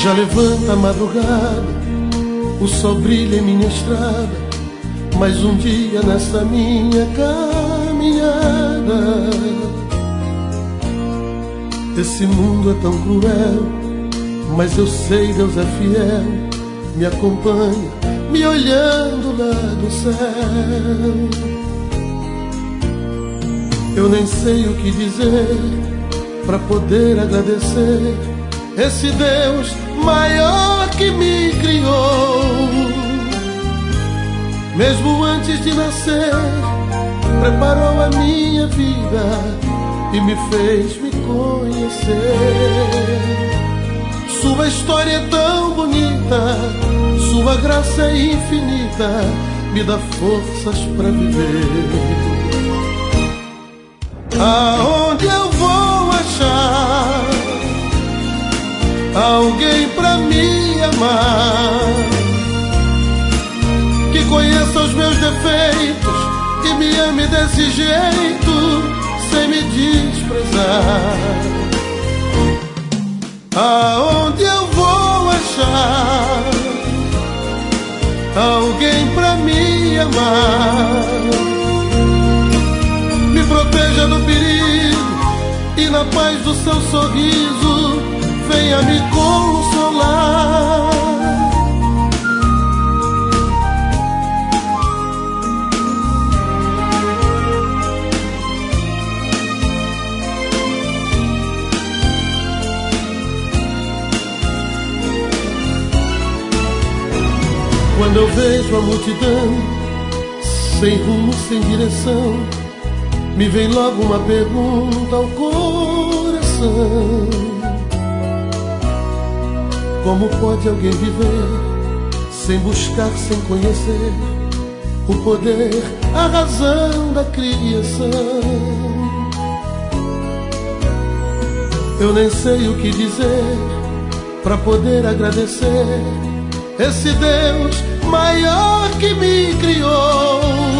Já levanta a madrugada, o sol brilha em minha estrada, mais um dia nessa minha caminhada. Esse mundo é tão cruel, mas eu sei Deus é fiel, me acompanha, me olhando lá do céu. Eu nem sei o que dizer pra poder agradecer esse Deus maior que me criou. Mesmo antes de nascer, preparou a minha vida e me fez me conhecer. Sua história é tão bonita, sua graça é infinita, me dá forças pra viver. Aonde eu vou achar alguém pra me amar, que conheça os meus defeitos e me ame desse jeito, sem me desprezar? Aonde eu vou achar alguém pra me amar? Me proteja do perigo e na paz do seu sorriso venha me consolar. Quando eu vejo a multidão sem rumo, sem direção, me vem logo uma pergunta ao coração: como pode alguém viver sem buscar, sem conhecer o poder, a razão da criação? Eu nem sei o que dizer pra poder agradecer esse Deus maior que me criou.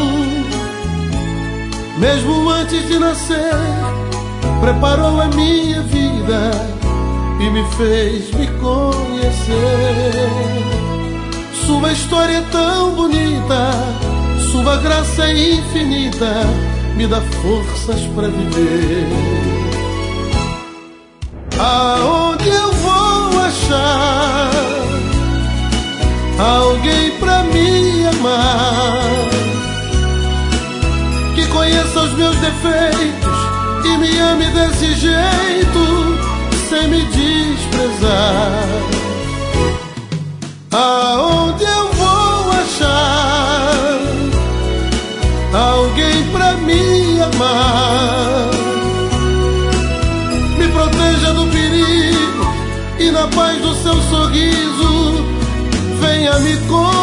Mesmo antes de nascer, preparou a minha vida e me fez me conhecer. Sua história é tão bonita, sua graça é infinita, me dá forças pra viver. Aonde eu vou achar alguém pra me amar, que conheça os meus defeitos e me ame desse jeito, sem me desprezar? Aonde eu vou achar alguém pra me amar? Me proteja do perigo e na paz do seu sorriso venha me consolar.